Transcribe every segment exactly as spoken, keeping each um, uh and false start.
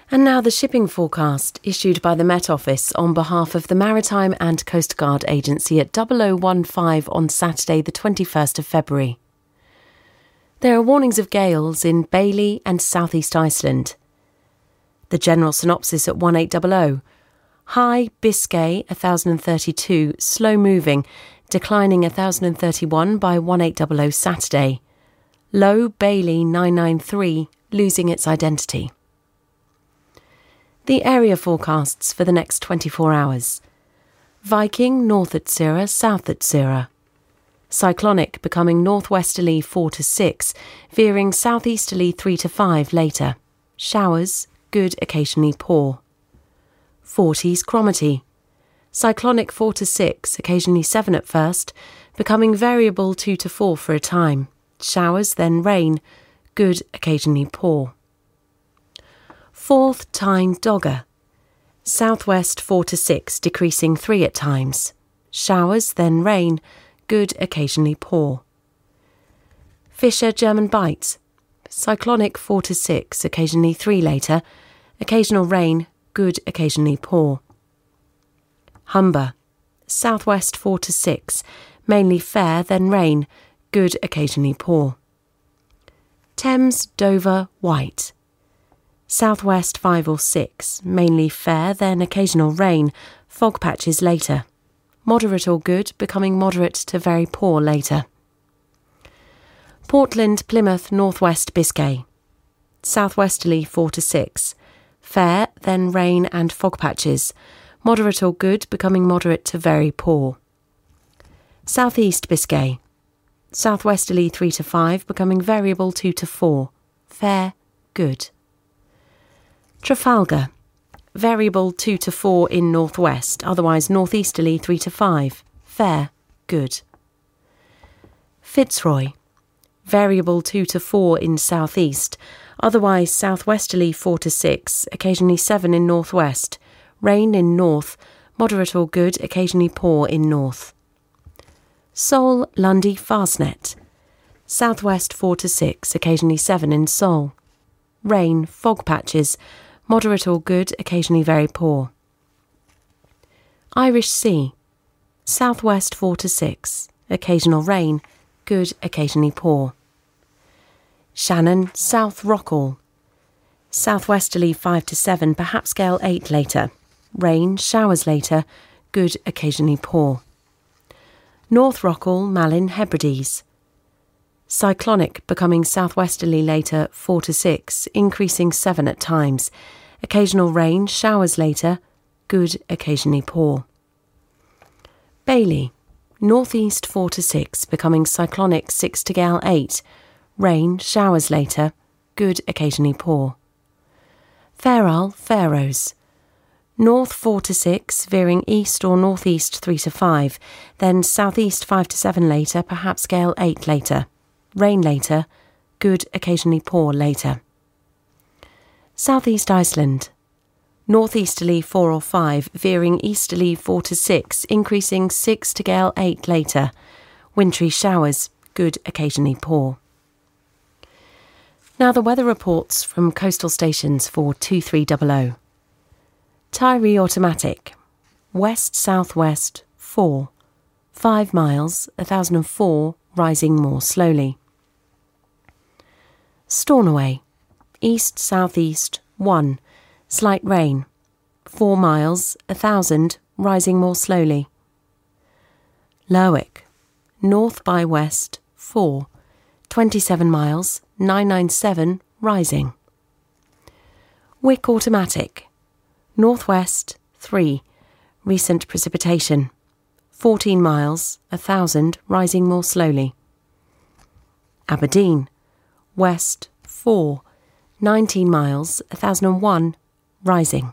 And now the shipping forecast issued by the Met Office on behalf of the Maritime and Coast Guard Agency at double oh one five on Saturday the twenty-first of February. There are warnings of gales in Bailey and South East Iceland. The general synopsis at eighteen hundred. High Biscay one thousand thirty-two, slow moving, declining one thousand thirty-one by eighteen hundred Saturday. Low Bailey nine ninety-three, losing its identity. The area forecasts for the next twenty-four hours. Viking north at Sira, south at Sira. Cyclonic becoming northwesterly four to six, veering southeasterly three to five later. Showers, good, occasionally poor. forties Cromarty. Cyclonic four to six, occasionally seven at first, becoming variable two to four for a time. Showers, then rain, good, occasionally poor. Fourth Tyne Dogger. Southwest four to six, decreasing three at times. Showers, then rain, good, occasionally poor. Fisher German Bight. Cyclonic four to six, occasionally three later. Occasional rain, good, occasionally poor. Humber. Southwest four to six, mainly fair, then rain, good, occasionally poor. Thames Dover White. Southwest five or six, mainly fair, then occasional rain, fog patches later. Moderate or good, becoming moderate to very poor later. Portland, Plymouth, Northwest Biscay. Southwesterly four to six. Fair, then rain and fog patches. Moderate or good, becoming moderate to very poor. Southeast Biscay. Southwesterly three to five, becoming variable two to four. Fair, good. Trafalgar. Variable two to four in northwest, otherwise northeasterly three to five. Fair, good. Fitzroy. Variable two to four in southeast, otherwise southwesterly four to six, occasionally seven in northwest. Rain in north, moderate or good, occasionally poor in north. Seoul, Lundy, Fastnet. Southwest four to six, occasionally seven in Seoul. Rain, fog patches, moderate or good, occasionally very poor. Irish Sea. Southwest four to six, occasional rain, good, occasionally poor. Shannon, South Rockall. Southwesterly five to seven, perhaps gale eight later. Rain, showers later, good, occasionally poor. North Rockall, Malin, Hebrides. Cyclonic becoming southwesterly later four to six, increasing seven at times. Occasional rain, showers later, good, occasionally poor. Bailey. Northeast four to six, becoming cyclonic six to gale eight. Rain, showers later, good, occasionally poor. Fairall, Faroes. North four to six, veering east or northeast three to five, then southeast five to seven later, perhaps gale eight later. Rain later, good, occasionally poor later. Southeast Iceland. Northeasterly four or five, veering easterly four to six, increasing six to gale eight later. Wintry showers, good, occasionally poor. Now the weather reports from coastal stations for two three hundred. Tyree Automatic. West-southwest four. five miles, one thousand four, rising more slowly. Stornoway. East-southeast one. Slight rain. four miles, one thousand, rising more slowly. Lerwick. North by west four. twenty-seven miles, nine ninety-seven, rising. Wick Automatic. Northwest three. Recent precipitation. fourteen miles, one thousand, rising more slowly. Aberdeen. West four. nineteen miles, one thousand one, rising.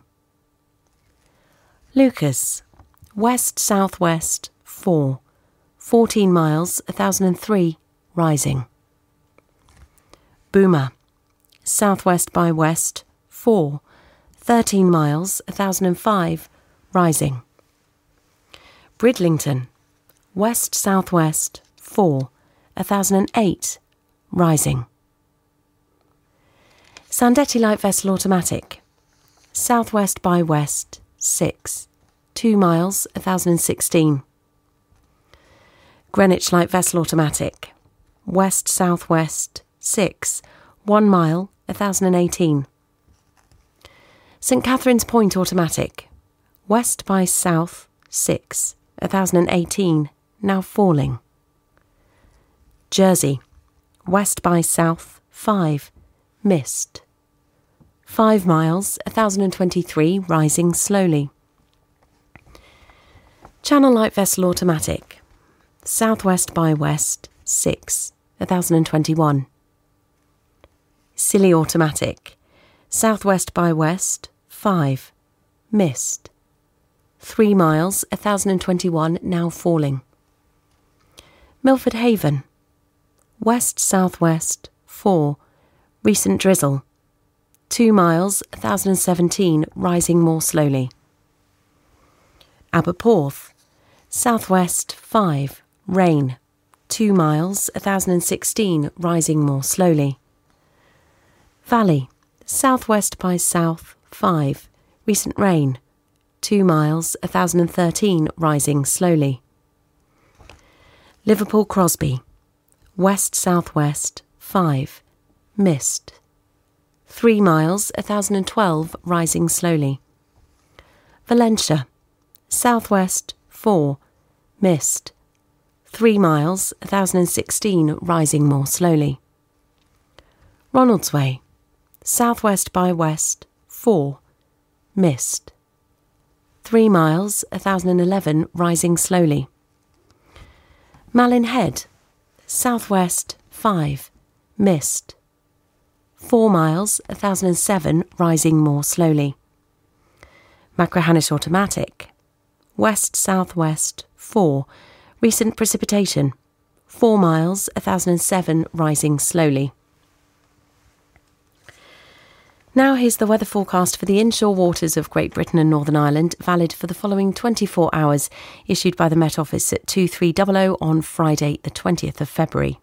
Lucas. West-southwest four. fourteen miles, one thousand three, rising. Boomer. Southwest by west four. thirteen miles, one thousand five, rising. Bridlington. West-southwest four. one thousand eight, rising. Sandetti Light Vessel Automatic. southwest by west, six, two miles, one thousand sixteen. Greenwich Light Vessel Automatic, west-southwest, six, one mile, one thousand eighteen. St Catherine's Point Automatic, west by south, six, one thousand eighteen, now falling. Jersey, west by south, five, missed. five miles, one thousand twenty-three, rising slowly. Channel Light Vessel Automatic, southwest by west, six, one thousand twenty-one. Scilly Automatic, southwest by west, five, missed. three miles, one thousand twenty-one, now falling. Milford Haven, west-southwest, four, recent drizzle. two miles, one thousand seventeen, rising more slowly. Aberporth, southwest, five, rain. two miles, one thousand sixteen, rising more slowly. Valley, southwest by south, five, recent rain. two miles, one thousand thirteen, rising slowly. Liverpool Crosby, west-southwest, five, missed. three miles, one thousand twelve, rising slowly. Valentia, southwest, four, missed. three miles, one thousand sixteen, rising more slowly. Ronaldsway, southwest by west, four, missed. three miles, one thousand eleven, rising slowly. Malin Head, southwest, five, missed. four miles, one thousand seven, rising more slowly. Machrihanish Automatic, west-southwest, four, recent precipitation, four miles, one thousand seven, rising slowly. Now here's the weather forecast for the inshore waters of Great Britain and Northern Ireland, valid for the following twenty-four hours, issued by the Met Office at two three hundred on Friday the twentieth of February.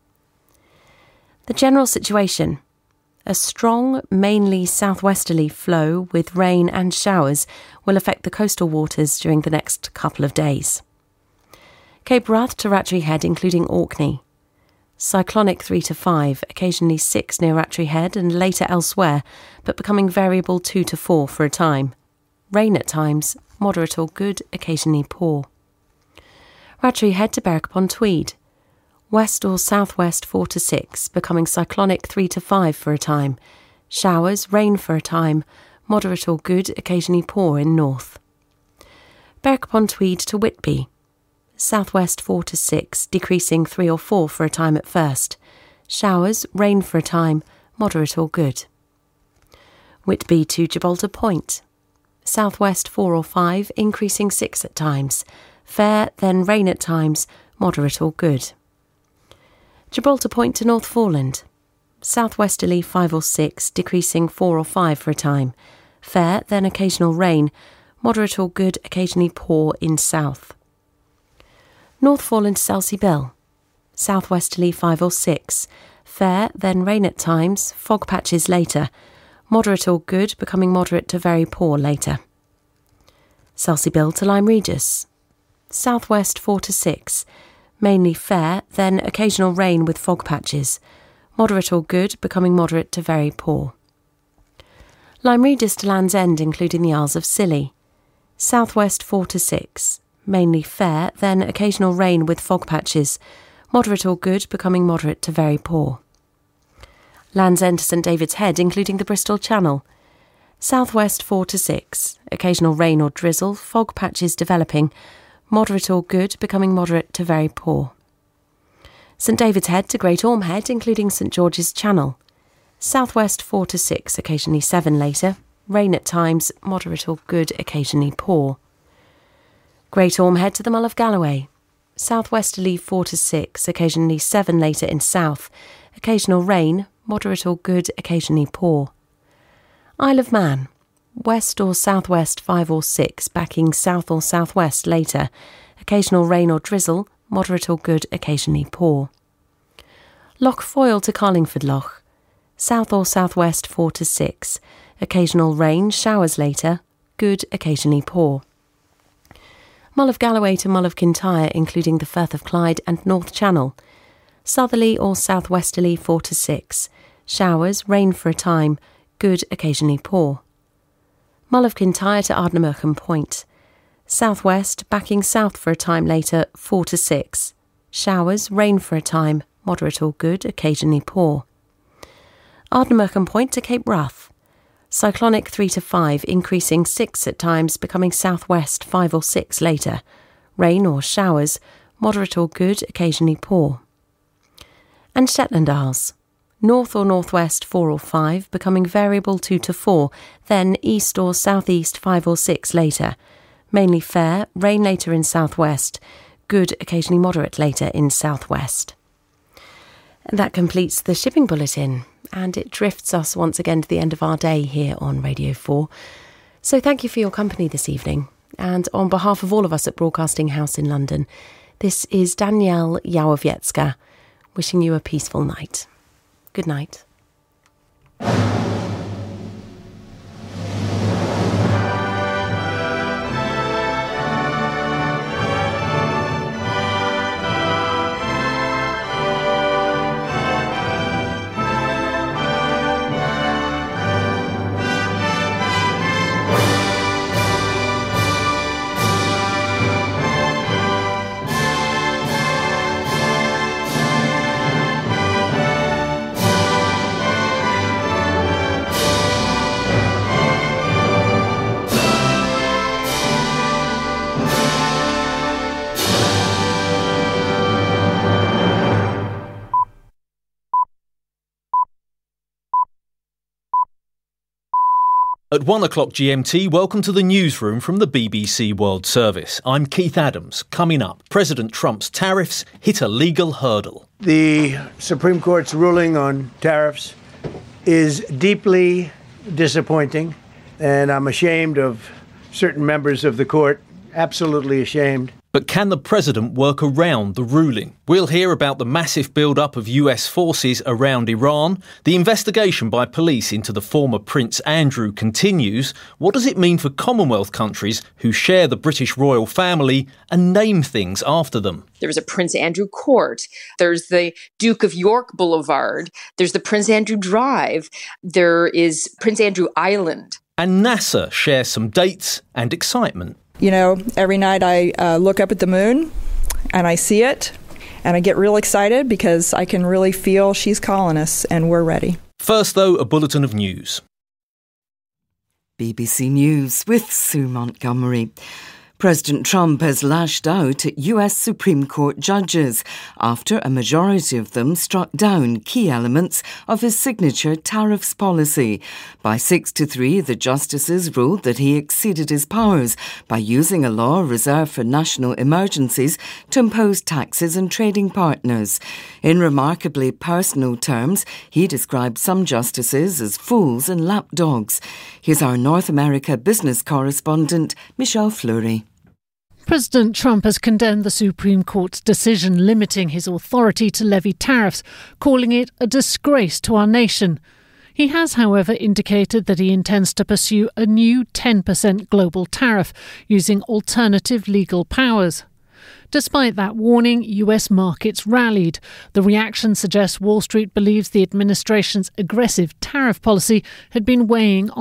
The general situation: a strong, mainly southwesterly flow with rain and showers will affect the coastal waters during the next couple of days. Cape Wrath to Rattray Head, including Orkney. Cyclonic three to five, occasionally six near Rattray Head and later elsewhere, but becoming variable two to four for a time. Rain at times, moderate or good, occasionally poor. Rattray Head to Berwick upon Tweed. West or southwest four to six, becoming cyclonic three to five for a time. Showers, rain for a time, moderate or good, occasionally poor in north. Berwick upon Tweed to Whitby. Southwest four to six, decreasing three or four for a time at first. Showers, rain for a time, moderate or good. Whitby to Gibraltar Point. Southwest four or five, increasing six at times. Fair, then rain at times, moderate or good. Gibraltar Point to North Foreland. Southwesterly five or six, decreasing four or five for a time. Fair, then occasional rain, moderate or good, occasionally poor in south. North Foreland to Selsey Bill. Southwesterly five or six. Fair, then rain at times, fog patches later. Moderate or good, becoming moderate to very poor later. Selsey Bill to Lyme Regis. Southwest four to six. Mainly fair, then occasional rain with fog patches. Moderate or good, becoming moderate to very poor. Lyme Regis to Land's End, including the Isles of Scilly. Southwest four to six. Mainly fair, then occasional rain with fog patches. Moderate or good, becoming moderate to very poor. Land's End to St David's Head, including the Bristol Channel. Southwest four to six. Occasional rain or drizzle, fog patches developing. Moderate or good, becoming moderate to very poor. St David's Head to Great Orme Head, including St George's Channel. Southwest four to six, occasionally seven later. Rain at times, moderate or good, occasionally poor. Great Orme Head to the Mull of Galloway. Southwesterly four to six, occasionally seven later in south. Occasional rain, moderate or good, occasionally poor. Isle of Man. West or southwest five or six, backing south or southwest later. Occasional rain or drizzle, moderate or good, occasionally poor. Loch Foyle to Carlingford Loch. South or southwest four to six. Occasional rain, showers later. Good, occasionally poor. Mull of Galloway to Mull of Kintyre, including the Firth of Clyde and North Channel. Southerly or southwesterly four to six. Showers, rain for a time. Good, occasionally poor. Mull of Kintyre to Ardnamurchan Point. Southwest, backing south for a time later, four to six. Showers, rain for a time, moderate or good, occasionally poor. Ardnamurchan Point to Cape Wrath. Cyclonic three to five, increasing six at times, becoming southwest five or six later. Rain or showers, moderate or good, occasionally poor. And Shetland Isles. North or northwest four or five, becoming variable two to four, then east or southeast five or six later. Mainly fair, rain later in southwest, good, occasionally moderate later in southwest. And that completes the shipping bulletin, and it drifts us once again to the end of our day here on Radio four. So thank you for your company this evening, and on behalf of all of us at Broadcasting House in London, this is Danielle Jałowiecka, wishing you a peaceful night. Good night. At one o'clock G M T, welcome to the newsroom from the B B C World Service. I'm Keith Adams. Coming up, President Trump's tariffs hit a legal hurdle. The Supreme Court's ruling on tariffs is deeply disappointing, and I'm ashamed of certain members of the court, absolutely ashamed. But can the president work around the ruling? We'll hear about the massive build-up of U S forces around Iran. The investigation by police into the former Prince Andrew continues. What does it mean for Commonwealth countries who share the British royal family and name things after them? There's a Prince Andrew Court. There's the Duke of York Boulevard. There's the Prince Andrew Drive. There is Prince Andrew Island. And NASA shares some dates and excitement. You know, every night I uh, look up at the moon and I see it and I get real excited because I can really feel she's calling us and we're ready. First, though, a bulletin of news. B B C News with Sue Montgomery. President Trump has lashed out at U S Supreme Court judges after a majority of them struck down key elements of his signature tariffs policy. By six to three, the justices ruled that he exceeded his powers by using a law reserved for national emergencies to impose taxes on trading partners. In remarkably personal terms, he described some justices as fools and lapdogs. Here's our North America business correspondent, Michelle Fleury. President Trump has condemned the Supreme Court's decision limiting his authority to levy tariffs, calling it a disgrace to our nation. He has, however, indicated that he intends to pursue a new ten percent global tariff using alternative legal powers. Despite that warning, U S markets rallied. The reaction suggests Wall Street believes the administration's aggressive tariff policy had been weighing